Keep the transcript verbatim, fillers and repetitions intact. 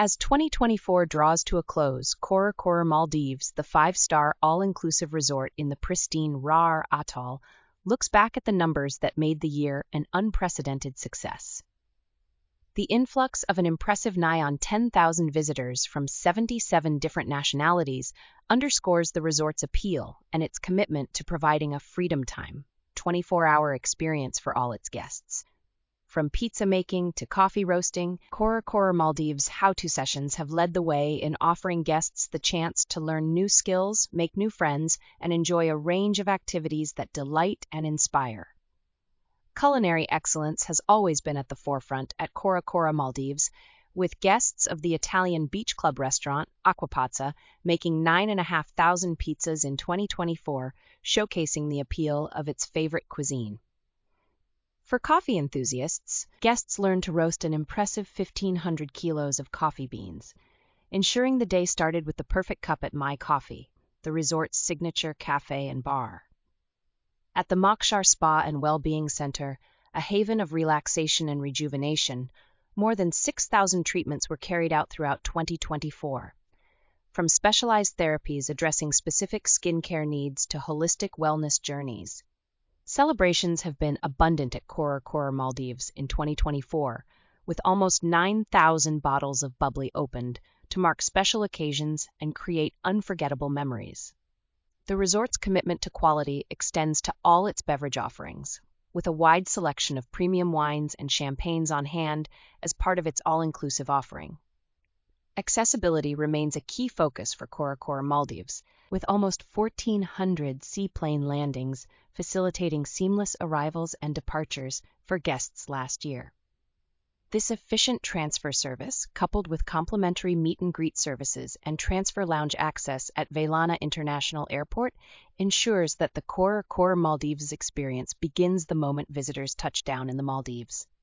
As twenty twenty-four draws to a close, Kora Kora Maldives, the five-star all-inclusive resort in the pristine Rar Atoll, looks back at the numbers that made the year an unprecedented success. The influx of an impressive nigh on ten thousand visitors from seventy-seven different nationalities underscores the resort's appeal and its commitment to providing a freedom time, twenty-four hour experience for all its guests. From pizza making to coffee roasting, Kora Kora Maldives how-to sessions have led the way in offering guests the chance to learn new skills, make new friends, and enjoy a range of activities that delight and inspire. Culinary excellence has always been at the forefront at Kora Kora Maldives, with guests of the Italian beach club restaurant Acquapazza making nine and a half thousand pizzas in twenty twenty-four, showcasing the appeal of its favorite cuisine. For coffee enthusiasts, guests learn to roast an impressive fifteen hundred kilos of coffee beans, ensuring the day started with the perfect cup at My Coffee, the resort's signature cafe and bar. At the Mokshar Spa and Wellbeing Center, a haven of relaxation and rejuvenation, more than six thousand treatments were carried out throughout twenty twenty-four. From specialized therapies addressing specific skincare needs to holistic wellness journeys. Celebrations have been abundant at Kora Kora Maldives in twenty twenty-four, with almost nine thousand bottles of bubbly opened to mark special occasions and create unforgettable memories. The resort's commitment to quality extends to all its beverage offerings, with a wide selection of premium wines and champagnes on hand as part of its all-inclusive offering. Accessibility remains a key focus for Kora Kora Maldives, with almost fourteen hundred seaplane landings facilitating seamless arrivals and departures for guests last year. This efficient transfer service, coupled with complimentary meet and greet services and transfer lounge access at Velana International Airport, ensures that the Kora Kora Maldives experience begins the moment visitors touch down in the Maldives.